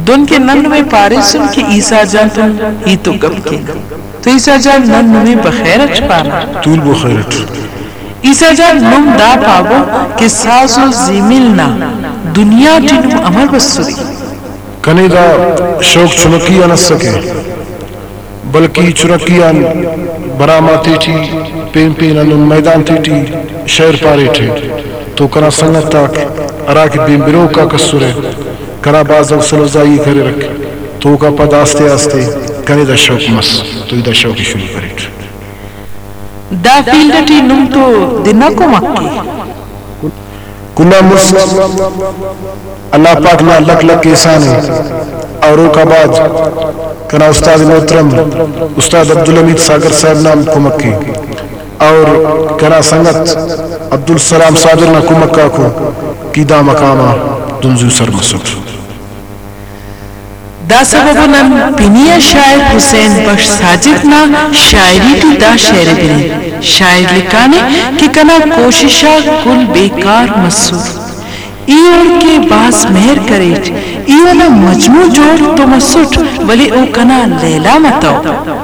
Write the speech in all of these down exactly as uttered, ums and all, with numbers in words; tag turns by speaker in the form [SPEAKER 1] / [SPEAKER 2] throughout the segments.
[SPEAKER 1] दुन के नन्नवे पारे सुन के ईसा जान तुम ही तो गम के तो ईसा जान नन्नवे बखैरच पाना
[SPEAKER 2] तूल बखैरच
[SPEAKER 1] ईसा जान नुम दा पावो के सासो जीमिल ना दुनिया टिनु अमर बसुरी
[SPEAKER 2] कने दा शौक चुनकिया न सके बल्कि चुनकिया बरामा तीठी पेन पेन अनु मैदान तीठी शहर पारे थे तो कना संगत तक अरा के बिम्बिरो का कसूरे कना बाज़ सलजाई करे रख तो का पद आस्ते आस्ते कने दा शौक मस तो इदा शौक शुरू करे
[SPEAKER 1] दा फील्डटी नुम तो दिना को मक्की
[SPEAKER 2] कुना मुस अल्लाह पाक ना लक लक एहसान है और का बाद कना उस्ताद मोहतरम उस्ताद अब्दुल हमीद सागर साहब नाम को मक्की और कना संगत अब्दुल सलाम सागर ना को मक्का को कीदा मकामा दुंजू सर मसुट
[SPEAKER 1] दा सबबन पिनिया शायर हुसैन बख्श साजिद ना शायरी की दा शेर बिने शायर लिखाने कि कना कोशिशा कुल बेकार मसूर ईयर के बास मेहर करे इयो ना मजमू जोड़ तो मसुट वली ओ कना लैला मताओ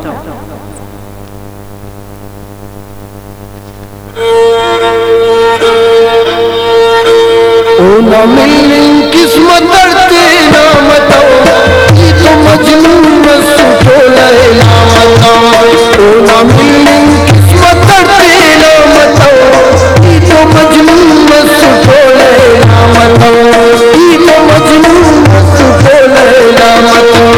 [SPEAKER 3] ओ ना मिलनी किस्मत दर्दे ना मताओ ये तो मजनू मसूट लैला मताओ ओ ना मिलनी किस्मत दर्दे ना मताओ ये तो मजनू मसूट लैला मताओ ये तो मजनू मसूट लैला मताओ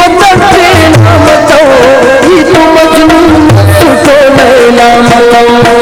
[SPEAKER 3] किस्मत दर्दे ना मताओ ये तो मजनू मसूट लैला मताओ